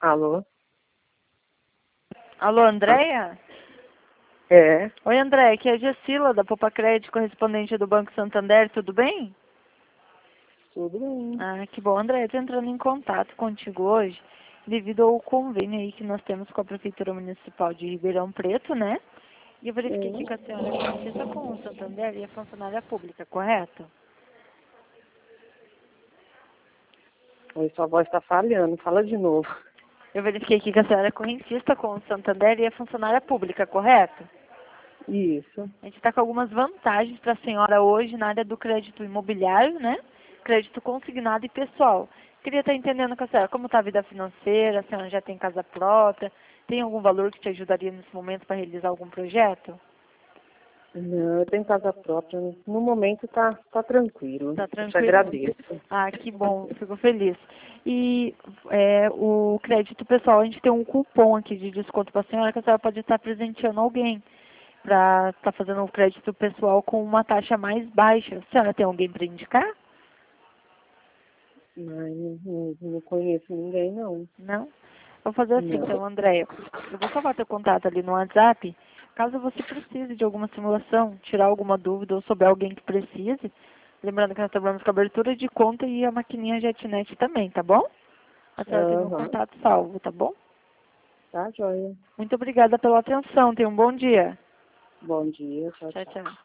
Alô? Alô, Andréia? É, Oi, Andréia, aqui é a Gessila, da Poupa Crédito, correspondente do Banco Santander, tudo bem? tudo bem. Ah, que bom. Andréia, estou entrando em contato contigo hoje devido ao convênio aí que nós temos com a Prefeitura Municipal de Ribeirão Preto, né? E eu verifiquei aqui que a senhora é cotista com o Santander e é funcionária pública, correto? Oi, sua voz está falhando, fala de novo. Eu verifiquei aqui que a senhora é correntista com o Santander e é funcionária pública, correto? Isso. A gente está com algumas vantagens para a senhora hoje na área do crédito imobiliário, né? Crédito consignado e pessoal. Queria estar entendendo com a senhora como está a vida financeira, a senhora já tem casa própria, tem algum valor que te ajudaria nesse momento para realizar algum projeto? Não, eu tenho casa própria. No momento tá tranquilo. Tá Eu te tranquilo? agradeço. Ah, que bom, fico feliz. E o crédito pessoal, a gente tem um cupom aqui de desconto para a senhora que a senhora pode estar presenteando alguém para estar fazendo o crédito pessoal com uma taxa mais baixa. A senhora tem alguém para indicar? Mas não conheço ninguém, não. Não? Vou fazer assim Não. então, Andréia. Eu vou salvar teu contato ali no WhatsApp. Caso você precise de alguma simulação, tirar alguma dúvida ou souber alguém que precise, lembrando que nós trabalhamos com abertura de conta e a maquininha JetNet também, tá bom? A senhora tem meu Aham. contato salvo, tá bom? Tá, joia. Muito obrigada pela atenção. Tenha um bom dia. Bom dia, tchau, Tchau, tchau. tchau.